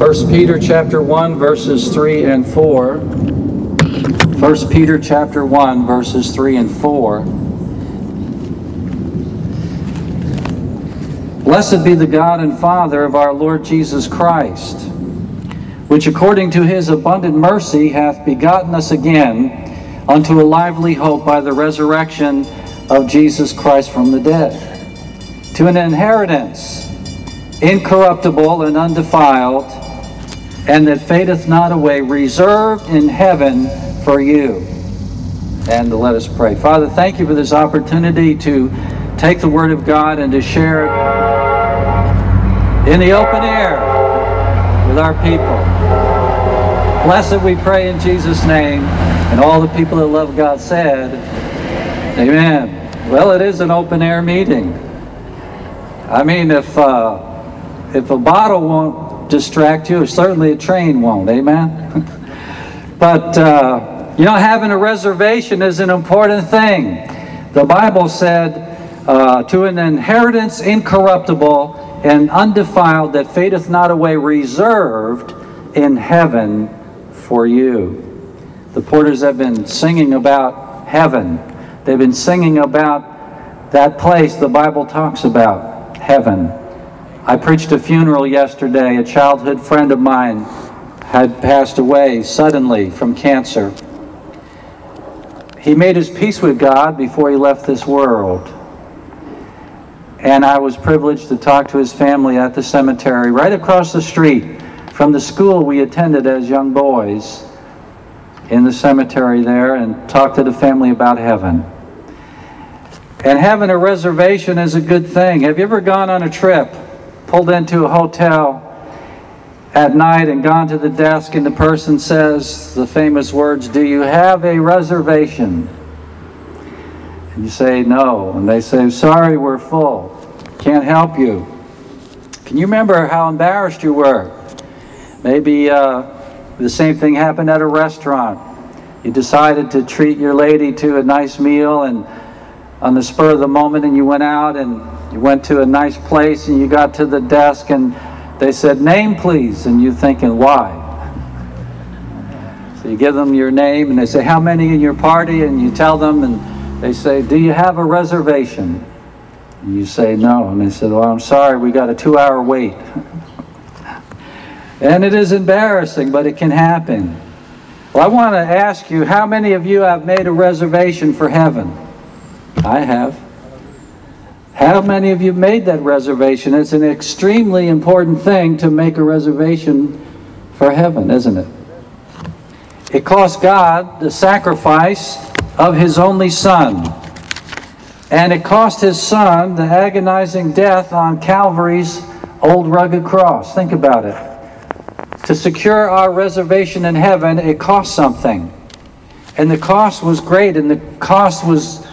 1 Peter chapter 1, verses 3 and 4. 1 Peter chapter 1, verses 3 and 4. Blessed be the God and Father of our Lord Jesus Christ, which according to his abundant mercy hath begotten us again unto a lively hope by the resurrection of Jesus Christ from the dead, to an inheritance incorruptible and undefiled, and that fadeth not away, reserved in heaven for you. And let us pray. Father, thank you for this opportunity to take the Word of God and to share it in the open air with our people. Bless it, we pray in Jesus' name. And all the people that love God said, amen. Well, it is an open air meeting. I mean, if a bottle won't distract you, certainly a train won't, amen? But, having a reservation is an important thing. The Bible said, to an inheritance incorruptible and undefiled that fadeth not away, reserved in heaven for you. The Porters have been singing about heaven. They've been singing about that place the Bible talks about, heaven. I preached a funeral yesterday. A childhood friend of mine had passed away suddenly from cancer. He made his peace with God before he left this world. And I was privileged to talk to his family at the cemetery right across the street from the school we attended as young boys, in the cemetery there, and talk to the family about heaven. And having a reservation is a good thing. Have you ever gone on a trip, pulled into a hotel at night and gone to the desk and the person says the famous words, "Do you have a reservation?" And you say, "No." And they say, "Sorry, we're full. Can't help you." Can you remember how embarrassed you were? Maybe the same thing happened at a restaurant. You decided to treat your lady to a nice meal, and on the spur of the moment, and you went out and you went to a nice place and you got to the desk and they said, "Name, please." And you're thinking, why? So you give them your name and they say, "How many in your party?" And you tell them, and they say, "Do you have a reservation?" And you say, "No." And they said, "Well, I'm sorry, we got a 2-hour wait." And it is embarrassing, but it can happen. Well, I want to ask you, how many of you have made a reservation for heaven? I have. How many of you made that reservation? It's an extremely important thing to make a reservation for heaven, isn't it? It cost God the sacrifice of His only Son. And it cost His Son the agonizing death on Calvary's old rugged cross. Think about it. To secure our reservation in heaven, it cost something. And the cost was great, and the cost was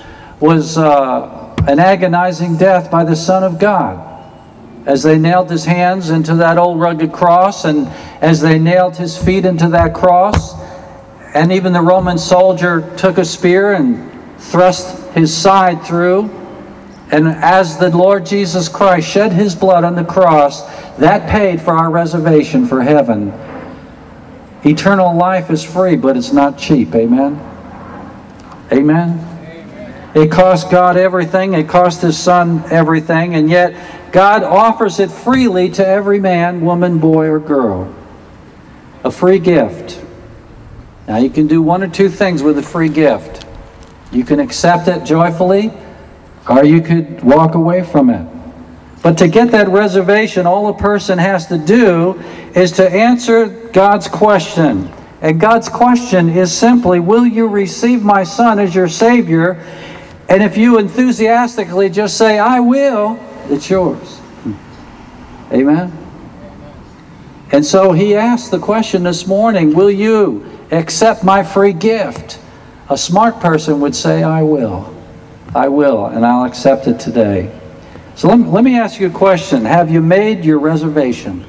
an agonizing death by the Son of God. As they nailed His hands into that old rugged cross, and as they nailed His feet into that cross, and even the Roman soldier took a spear and thrust his side through, and as the Lord Jesus Christ shed His blood on the cross, that paid for our reservation for heaven. Eternal life is free, but it's not cheap. Amen? Amen? It cost God everything. It cost His Son everything. And yet, God offers it freely to every man, woman, boy, or girl. A free gift. Now, you can do one or two things with a free gift. You can accept it joyfully, or you could walk away from it. But to get that reservation, all a person has to do is to answer God's question. And God's question is simply, will you receive my Son as your Savior? And if you enthusiastically just say, "I will," it's yours. Amen? And so He asked the question this morning, will you accept my free gift? A smart person would say, "I will. I will, and I'll accept it today." So let me ask you a question. Have you made your reservation?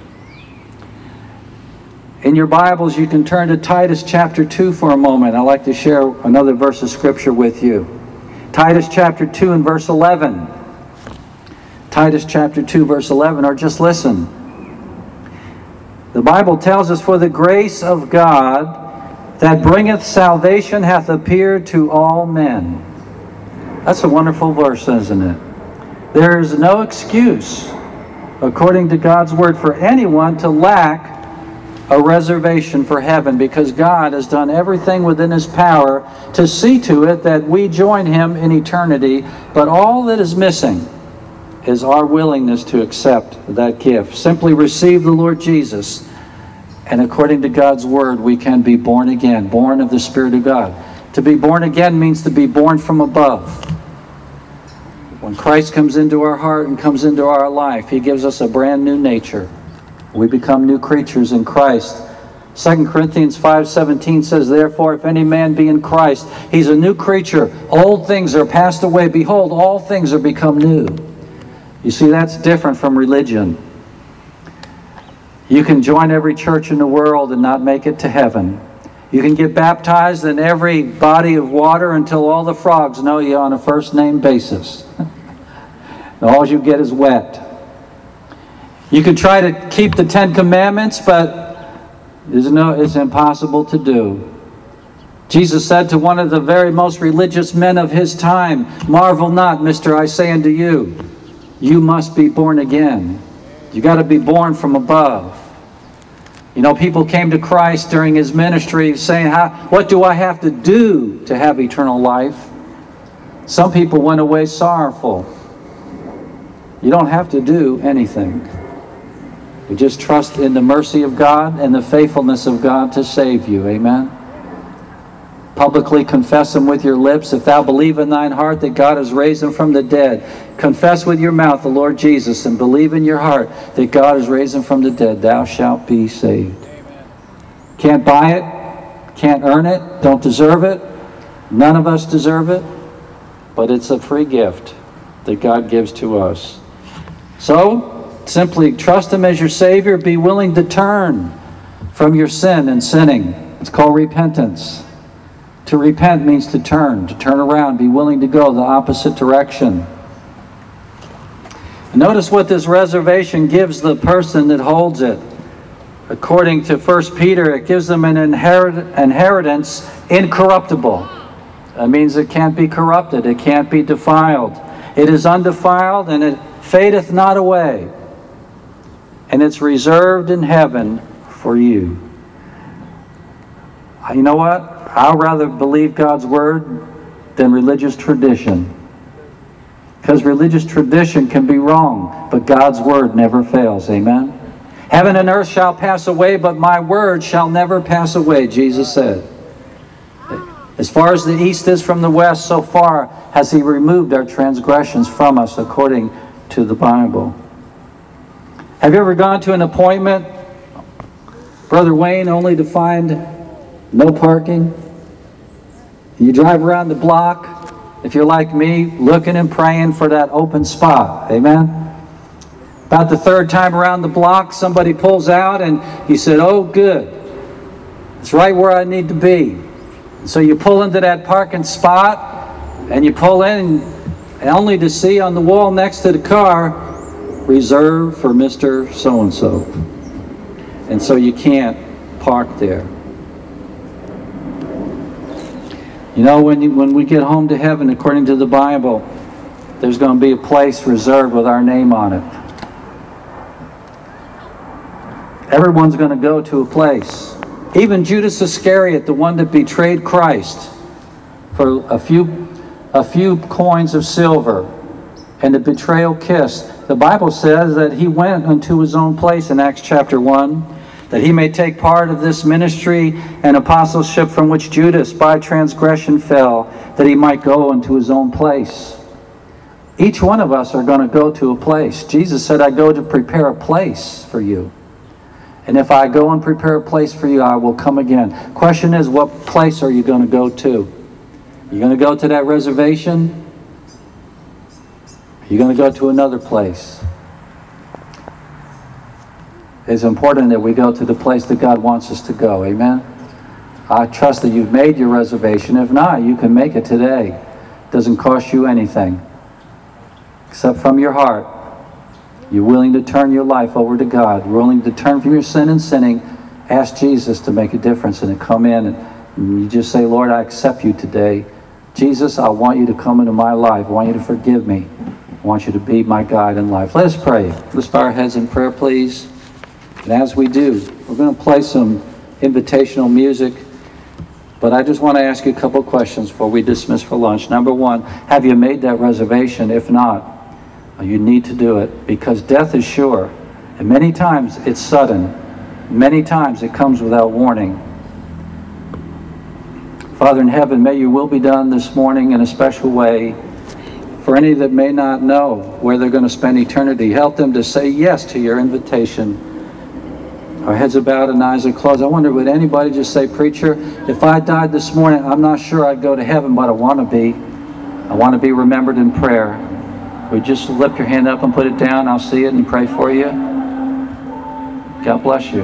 In your Bibles, you can turn to Titus chapter 2 for a moment. I'd like to share another verse of Scripture with you. Titus chapter 2 and verse 11. Titus chapter 2 verse 11, or just listen. The Bible tells us, "For the grace of God that bringeth salvation hath appeared to all men." That's a wonderful verse, isn't it? There is no excuse, according to God's Word, for anyone to lack a reservation for heaven, because God has done everything within His power to see to it that we join Him in eternity. But all that is missing is our willingness to accept that gift. Simply receive the Lord Jesus, and according to God's Word, we can be born again, born of the Spirit of God. To be born again means to be born from above. When Christ comes into our heart and comes into our life, He gives us a brand new nature. We become new creatures in Christ. 2 Corinthians 5:17 says, "Therefore, if any man be in Christ, he's a new creature. Old things are passed away. Behold, all things are become new." You see, that's different from religion. You can join every church in the world and not make it to heaven. You can get baptized in every body of water until all the frogs know you on a first-name basis. And all you get is wet. You can try to keep the 10 Commandments, but it's impossible to do. Jesus said to one of the very most religious men of His time, "Marvel not, mister, I say unto you, you must be born again." You got to be born from above. You know, people came to Christ during His ministry saying, "What do I have to do to have eternal life?" Some people went away sorrowful. You don't have to do anything. You just trust in the mercy of God and the faithfulness of God to save you. Amen? Publicly confess Him with your lips. If thou believe in thine heart that God has raised Him from the dead, confess with your mouth the Lord Jesus, and believe in your heart that God has raised Him from the dead, thou shalt be saved. Amen. Can't buy it. Can't earn it. Don't deserve it. None of us deserve it. But it's a free gift that God gives to us. So, simply trust Him as your Savior. Be willing to turn from your sin and sinning. It's called repentance. To repent means to turn around, be willing to go the opposite direction. Notice what this reservation gives the person that holds it. According to 1 Peter, it gives them an inheritance incorruptible. That means it can't be corrupted, it can't be defiled. It is undefiled and it fadeth not away. And it's reserved in heaven for you. You know what? I'd rather believe God's Word than religious tradition. Because religious tradition can be wrong, but God's Word never fails. Amen? Heaven and earth shall pass away, but my word shall never pass away, Jesus said. As far as the east is from the west, so far has He removed our transgressions from us, according to the Bible. Have you ever gone to an appointment, Brother Wayne, only to find no parking? You drive around the block, if you're like me, looking and praying for that open spot. Amen? About the third time around the block, somebody pulls out and you said, "Oh, good. It's right where I need to be." So you pull into that parking spot and you pull in, only to see on the wall next to the car, "Reserved for Mr. So-and-so." And so you can't park there. You know, when we get home to heaven, according to the Bible, there's going to be a place reserved with our name on it. Everyone's going to go to a place. Even Judas Iscariot, the one that betrayed Christ for a few coins of silver and the betrayal kiss, the Bible says that he went unto his own place in Acts chapter 1, that he may take part of this ministry and apostleship from which Judas by transgression fell, that he might go unto his own place. Each one of us are going to go to a place. Jesus said, "I go to prepare a place for you. And if I go and prepare a place for you, I will come again." Question is, what place are you going to go to? You going to go to that reservation? Are you going to go to another place? It's important that we go to the place that God wants us to go. Amen? I trust that you've made your reservation. If not, you can make it today. It doesn't cost you anything, except from your heart. You're willing to turn your life over to God. You're willing to turn from your sin and sinning. Ask Jesus to make a difference and to come in. And you just say, Lord, I accept you today. Jesus, I want you to come into my life. I want you to forgive me. I want you to be my guide in life. Let us pray. Let's bow our heads in prayer, please. And as we do, we're going to play some invitational music. But I just want to ask you a couple of questions before we dismiss for lunch. Number one, have you made that reservation? If not, you need to do it, because death is sure. And many times it's sudden. Many times it comes without warning. Father in heaven, may your will be done this morning in a special way. For any that may not know where they're going to spend eternity, help them to say yes to your invitation. Our heads are bowed and eyes are closed. I wonder, would anybody just say, preacher, if I died this morning, I'm not sure I'd go to heaven, but I want to be. I want to be remembered in prayer. Would you just lift your hand up and put it down? I'll see it and pray for you. God bless you.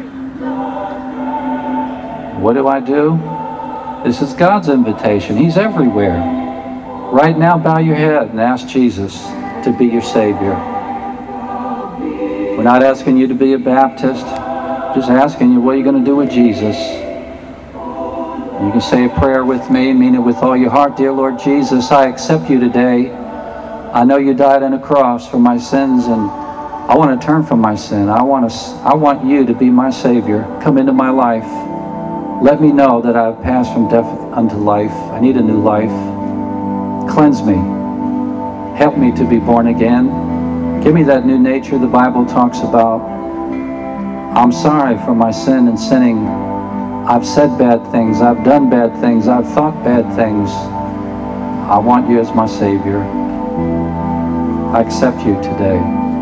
What do I do? This is God's invitation. He's everywhere. Right now, bow your head and ask Jesus to be your Savior. We're not asking you to be a Baptist. Just asking you, what are you going to do with Jesus? You can say a prayer with me and mean it with all your heart. Dear Lord Jesus, I accept you today. I know you died on a cross for my sins, and I want to turn from my sin. I want you to be my Savior. Come into my life. Let me know that I've passed from death unto life. I need a new life. Cleanse me. Help me to be born again. Give me that new nature the Bible talks about. I'm sorry for my sin and sinning. I've said bad things. I've done bad things. I've thought bad things. I want you as my Savior. I accept you today.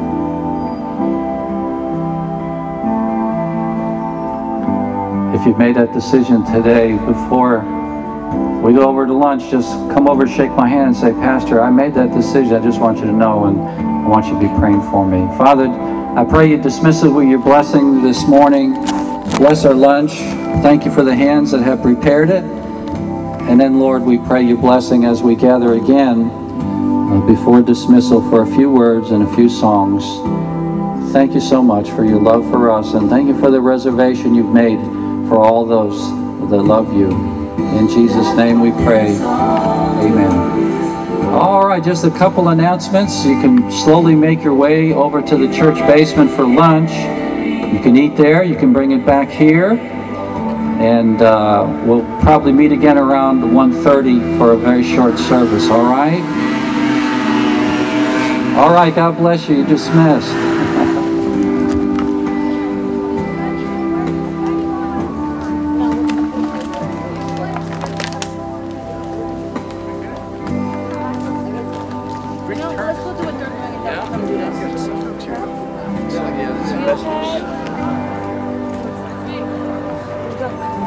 If you've made that decision today, before we go over to lunch, just come over, shake my hand and say, Pastor, I made that decision. I just want you to know, and I want you to be praying for me. Father, I pray you dismiss it with your blessing this morning. Bless our lunch. Thank you for the hands that have prepared it. And then, Lord, we pray your blessing as we gather again before dismissal for a few words and a few songs. Thank you so much for your love for us, and thank you for the reservation you've made for all those that love you. In Jesus' name we pray. Amen. All right, just a couple announcements. You can slowly make your way over to the church basement for lunch. You can eat there. You can bring it back here. And we'll probably meet again around 1:30 for a very short service, all right? All right, God bless you. You're dismissed. Yeah.